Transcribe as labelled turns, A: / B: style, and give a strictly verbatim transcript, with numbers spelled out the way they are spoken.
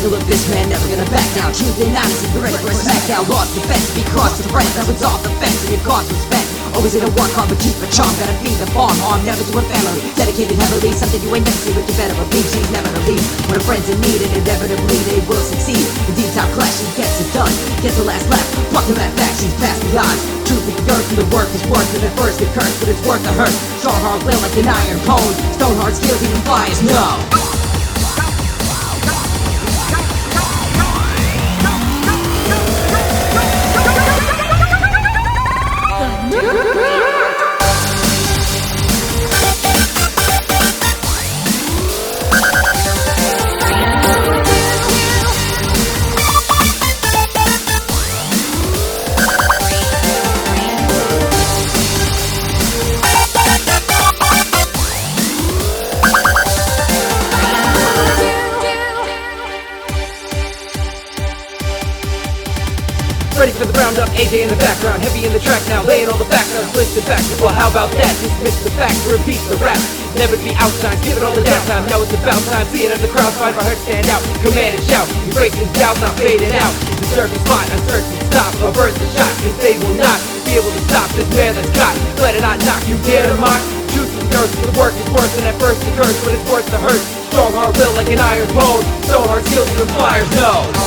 A: of this man, never gonna back down. Tuesday night is ready for a smackdown. Lost defense, be crossed to the friends. I was off the fence and your cost was spent. Always in a war hard, but keep a charm. Gotta feed the farm, harm never to a family. Dedicated heavily, something you ain't never seen, but you better believe she's never to leave. When a friend's in need, and inevitably they will succeed. The D-top clash, she gets it done, gets the last laugh. Fuck the mad fact, she's past the odds. Truth be earth, and the work is worth it. At first it curse, but it's worth the hurt. Strong hard will like an iron bone. Stone hard skills, even fires no.
B: Ready for the roundup, A J in the background, heavy in the track now, laying all the background, split the back. Well, how about that? Dismiss the facts, repeat the rap. Never to be outside, give it all the downtime. Now it's about time, see it in the crowd, find my heart stand out, command and shout. You break this doubt, not fading out. The circle spot, uncertain stop, reverse the shot, cause they will not be able to stop this man that's got. Let it not knock you dead or mock. Truth to the earth, the work is worse than at first the curse, but it's worth the hurt. Strong hard will like an iron bone, stone hard skills and fires no.